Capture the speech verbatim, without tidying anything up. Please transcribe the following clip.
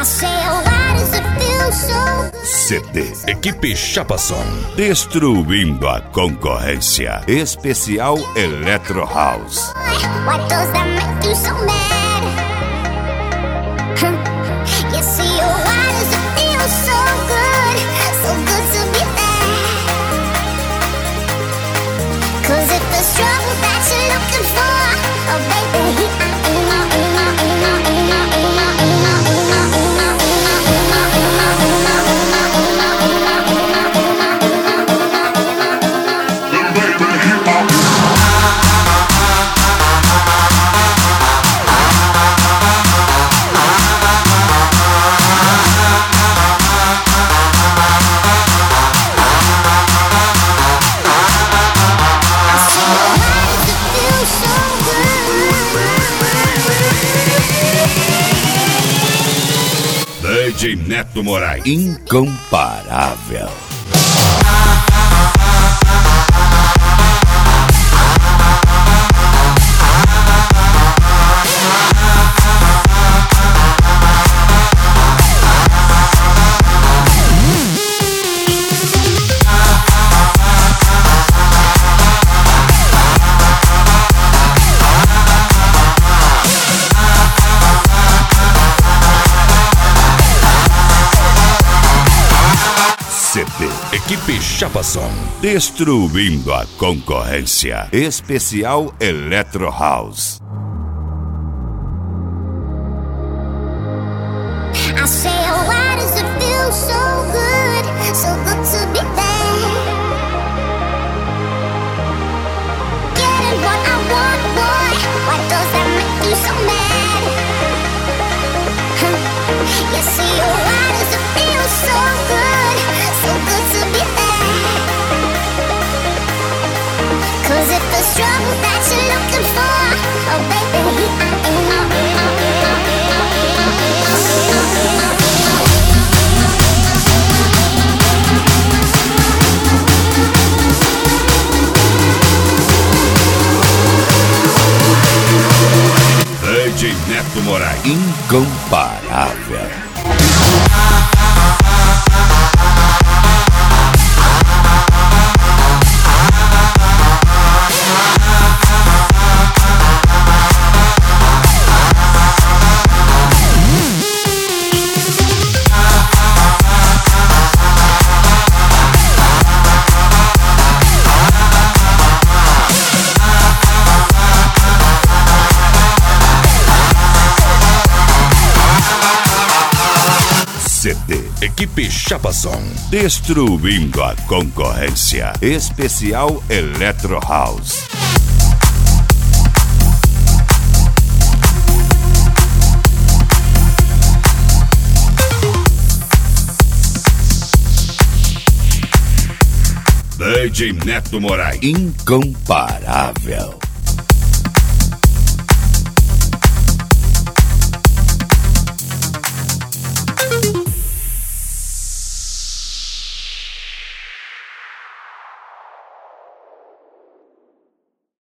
C D Equipe Chapação, destruindo a concorrência. Especial Electro House. Why does that make you so mad? You see, oh, why does it feel so good, so good to be there? 'Cause if there's trouble that you're looking for, oh baby, D J Neto Moraes, incomparável. C D Equipe Chapação, destruindo a concorrência. Especial Electro House. I say, oh, why does it feel so good, so good to be there? Getting what I want, boy, why does that make you so mad? You see, oh, why does it feel so good, so good to be there? 'Cause if there's trouble that you're looking for, oh baby, D J Neto Moraes, incomparável. C D Equipe Chapação, destruindo a concorrência. Especial Electro House. D J Neto Moraes, incomparável.